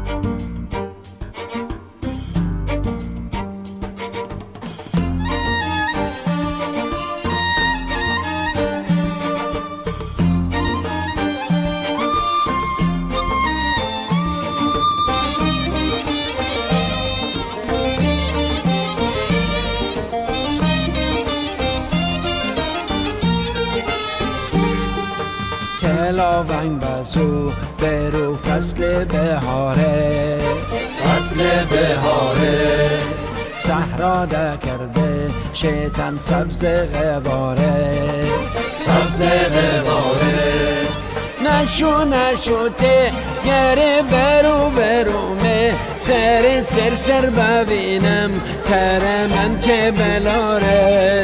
تلاونگ بزو برو فصل بهاره، فصل بهاره. صحرا ده کرده شیطان سبز غواره، سبز غواره. نشو ته گره برو مه سر ببینم تر من که بلاره.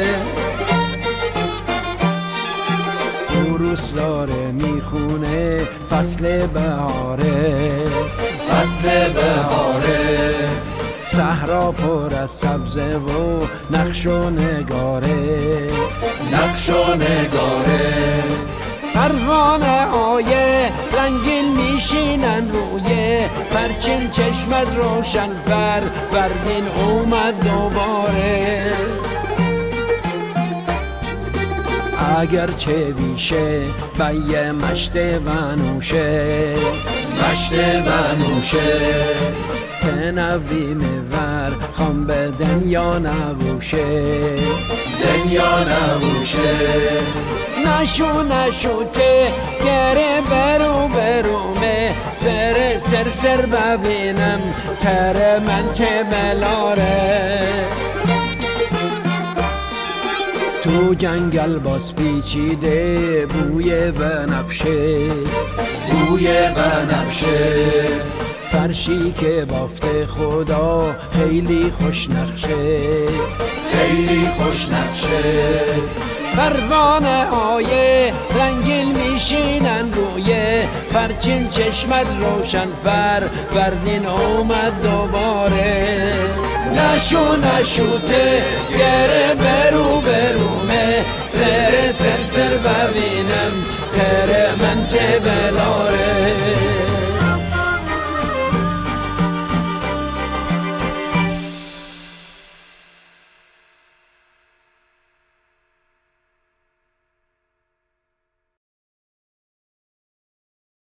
روسلاره میخونه فصل بهاره، فصل بهاره. صحرا پر از سبزه و نقش و نگاره، نقش و نگاره. پروانه های رنگین میشینن روی پرچین، چشمت روشن فروردین اومد دوباره. اگر چه بیشه بیه مشت و نوشه، مشت و نوشه. تنوی میور خام به دنیا نبوشه، دنیا نبوشه. نشو ته گره برو مه سر ببینم تر من که بلاره. تو جنگل باز پیچیده بوی بنفشه، بوی بنفشه. فرشی که بافته خدا خیلی خوش نقشه، خیلی خوش نقشه. پروانه های رنگین میشینن روی پرچین، چشمت روشن فروردین اومد دوباره. نشو ته گره برو مه سر ببینم تر من چه بلا